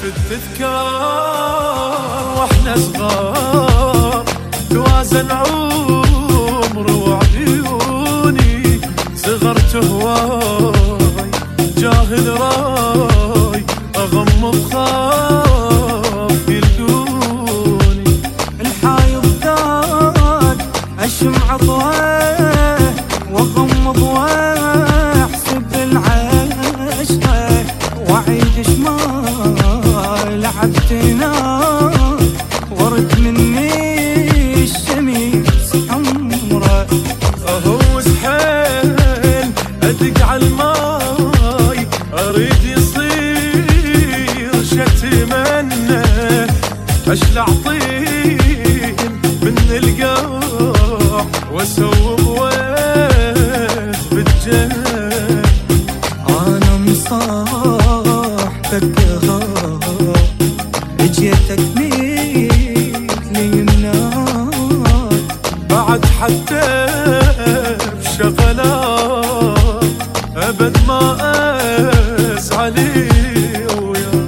التذكار واحنا صغار توازن عمر وعيوني، صغرت هواي جاهل راي اغمض خاف يلقوني. الحايض ذاك اشمع ضواه واغمض واحسب العشره واعيد شمال لعبتنا ورد مني الشميس حمره. اهوس حيل ادق عالماي اريد يصير شتمنى اشلع طين من القاع واسوق ويت بالجنة. انا مصاحبك اجيتك مثل النار بعد حتى بشغلات ابد ما ازعلي وياك.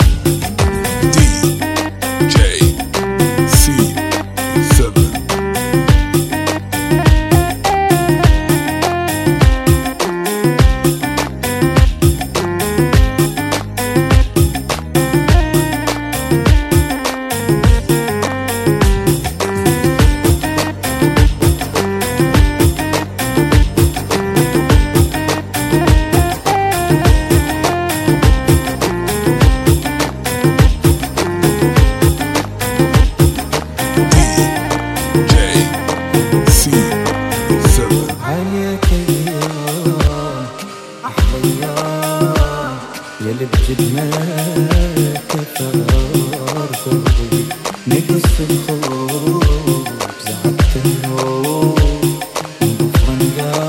يلي بجد ما كثر قلبي نقص الخوف زعلت النور ضفرا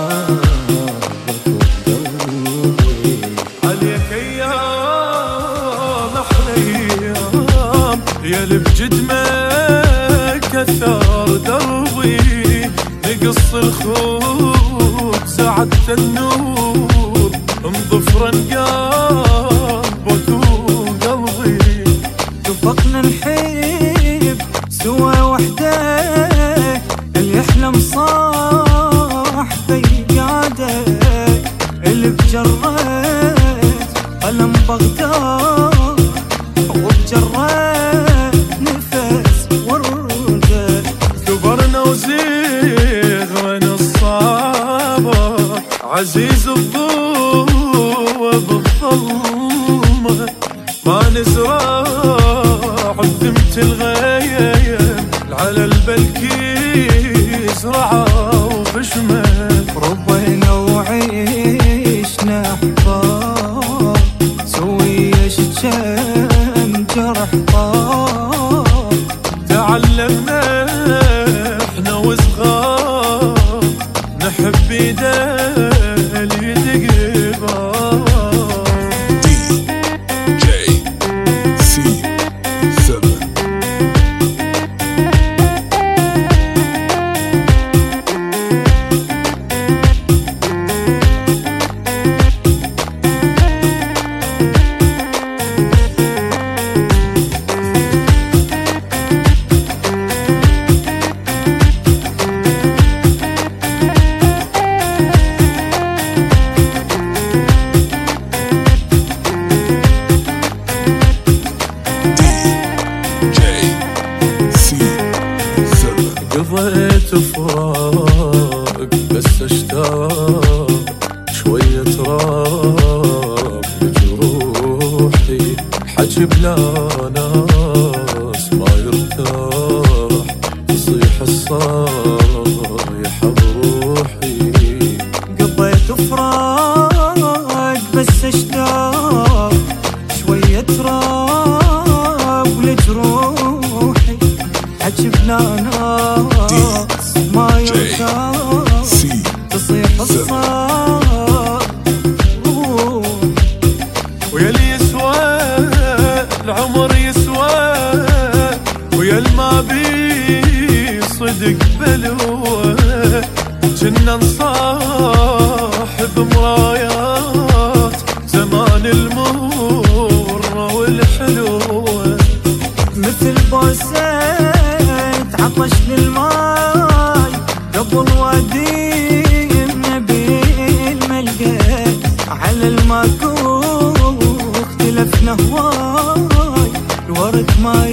قلبي عليك ايام احلى ايام يلي بجد ما كثر دربي نقص الخوف زعلت النور مضفرا قلبك وقلبي. اتفقنا نحب سوا وحده اللي يحلم صاحبي قاعده اللي بجرت قلم بغداد وبجرت نفس ورده. كبرنا وزيغنا الصعبة عزيز الضوء بالظلمة ما نزرع عدمت الغيم على البلكي زرعوا بشمة. ربينا وعيشنا احباب سوية شجن جرح طاب. تعلمنا احنا وصغار نحب يدال يدق باب. قضيت فراق بس اشتاق شوية تراب بجروحي حجي بلا ناس ما يرتاح تصيح الصايحة بروحي. قضيت فراق بس اشتاق شوية تراب لجروحي حجي بلا ناس ما يرتاح تصيح الصار ويلي يسوى العمر يسوى ويا ما بي صدق بلوى. جنا نصاحب مرايات زمان المر والحلوة. سلفنا هواي الورد ما